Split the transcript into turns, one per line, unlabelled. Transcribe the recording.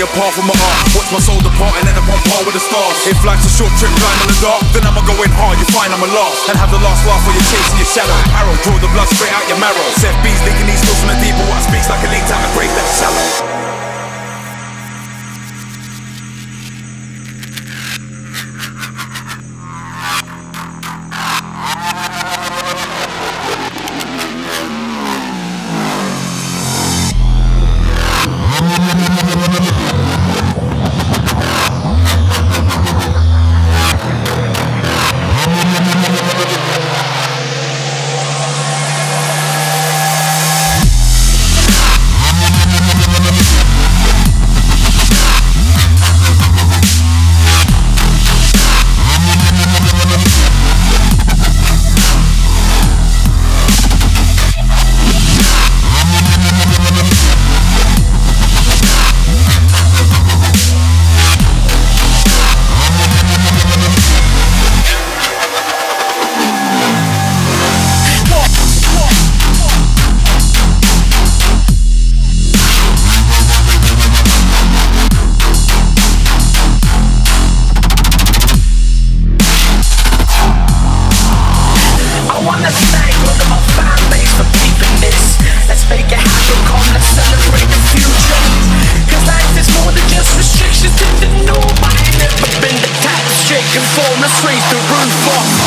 apart from my art. Watch my soul depart and end up on par with the stars. If life's a short trip, climb in the dark, then I'ma go in hard, you find I'ma last. And have the last laugh while you're chasing your shadow. Arrow, draw the blood straight out your marrow. Seth B's linking these skills from the deep, but what speaks like a leak time to break that shallow.
Form, let's raise the roof up.